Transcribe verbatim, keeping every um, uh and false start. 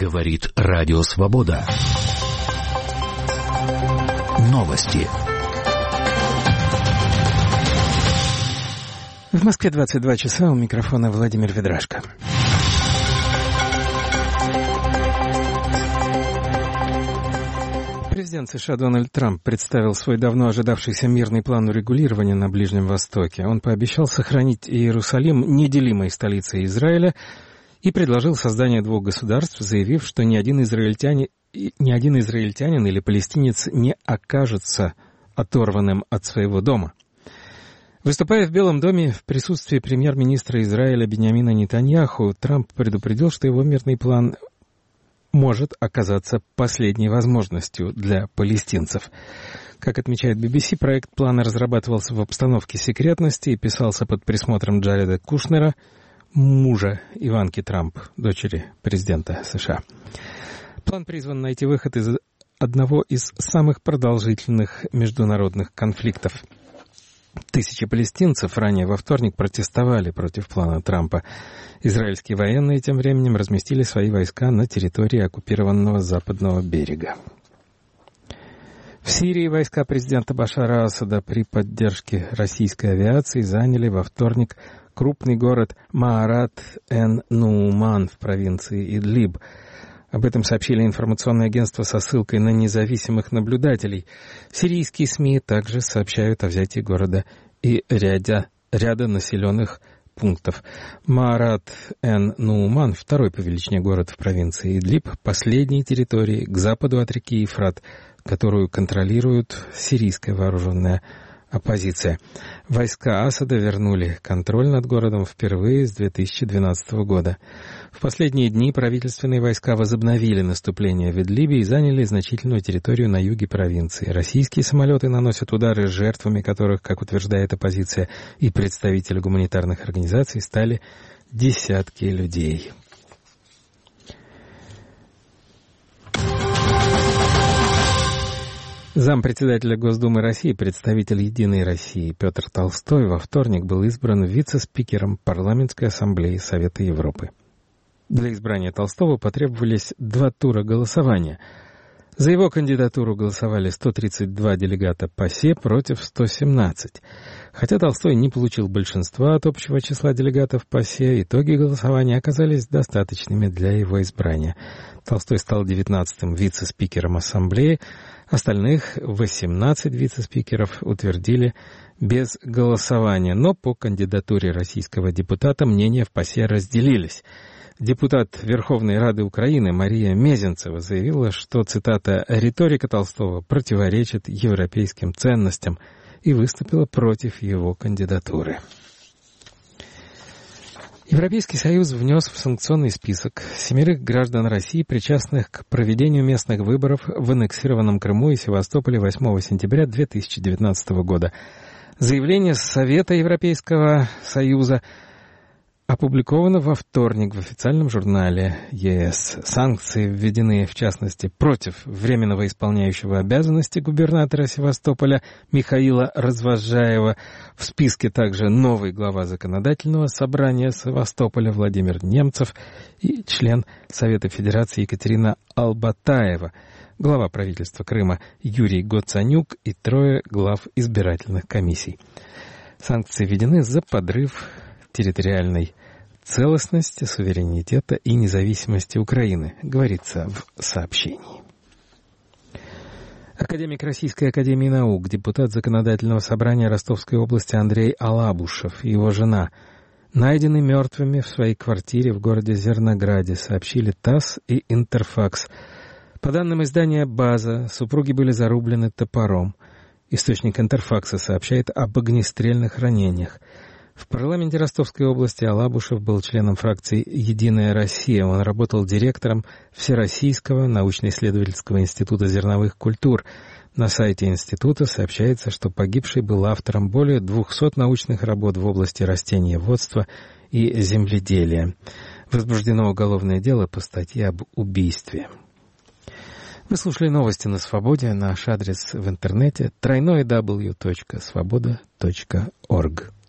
Говорит Радио Свобода. Новости. В Москве двадцать два часа, у микрофона Владимир Ведрашко. Президент США Дональд Трамп представил свой давно ожидавшийся мирный план урегулирования на Ближнем Востоке. Он пообещал сохранить Иерусалим неделимой столицей Израиля и предложил создание двух государств, заявив, что ни один израильтянин, ни один израильтянин или палестинец не окажется оторванным от своего дома. Выступая в Белом доме в присутствии премьер-министра Израиля Биньямина Нетаньяху, Трамп предупредил, что его мирный план может оказаться последней возможностью для палестинцев. Как отмечает би би си, проект плана разрабатывался в обстановке секретности и писался под присмотром Джареда Кушнера, мужа Иванки Трамп, дочери президента США. План призван найти выход из одного из самых продолжительных международных конфликтов. Тысячи палестинцев ранее во вторник протестовали против плана Трампа. Израильские военные тем временем разместили свои войска на территории оккупированного западного берега. В Сирии войска президента Башара Асада при поддержке российской авиации заняли во вторник крупный город Маарат-эн-Нууман в провинции Идлиб. Об этом сообщили информационное агентство со ссылкой на независимых наблюдателей. Сирийские СМИ также сообщают о взятии города и ряда, ряда населенных пунктов. Маарат-эн-Нууман, второй по величине город в провинции Идлиб, последней территории к западу от реки Ефрат, которую контролирует сирийская вооруженная оппозиция. Войска Асада вернули контроль над городом впервые с две тысячи двенадцатого года. В последние дни правительственные войска возобновили наступление в Идлибе и заняли значительную территорию на юге провинции. Российские самолеты наносят удары, жертвами которых, как утверждает оппозиция и представители гуманитарных организаций, стали десятки людей. Зампредседателя Госдумы России, представитель «Единой России» Петр Толстой во вторник был избран вице-спикером Парламентской ассамблеи Совета Европы. Для избрания Толстого потребовались два тура голосования. За его кандидатуру голосовали сто тридцать два делегата ПАСЕ против ста семнадцати. Хотя Толстой не получил большинства от общего числа делегатов ПАСЕ, итоги голосования оказались достаточными для его избрания. Толстой стал девятнадцатым вице-спикером Ассамблеи, остальных восемнадцать вице-спикеров утвердили без голосования, но по кандидатуре российского депутата мнения в ПАСЕ разделились. Депутат Верховной Рады Украины Мария Мезенцева заявила, что, цитата, «риторика Толстого противоречит европейским ценностям» и выступила против его кандидатуры. Европейский Союз внес в санкционный список семерых граждан России, причастных к проведению местных выборов в аннексированном Крыму и Севастополе восьмого сентября две тысячи девятнадцатого года. Заявление Совета Европейского Союза опубликовано во вторник в официальном журнале ЕС. Санкции введены, в частности, против временного исполняющего обязанности губернатора Севастополя Михаила Развозжаева. В списке также новый глава законодательного собрания Севастополя Владимир Немцев и член Совета Федерации Екатерина Албатаева, глава правительства Крыма Юрий Гоцанюк и трое глав избирательных комиссий. Санкции введены за подрыв территориальной целостности, суверенитета и независимости Украины, говорится в сообщении. Академик Российской академии наук, депутат Законодательного собрания Ростовской области Андрей Алабушев и его жена найдены мертвыми в своей квартире в городе Зернограде, сообщили ТАСС и Интерфакс. По данным издания «База», супруги были зарублены топором. Источник Интерфакса сообщает об огнестрельных ранениях. В парламенте Ростовской области Алабушев был членом фракции «Единая Россия». Он работал директором Всероссийского научно-исследовательского института зерновых культур. На сайте института сообщается, что погибший был автором более двухсот научных работ в области растениеводства и земледелия. Возбуждено уголовное дело по статье об убийстве. Вы слушали новости на Свободе. Наш адрес в интернете тройной дабл ю точка свобода точка орг.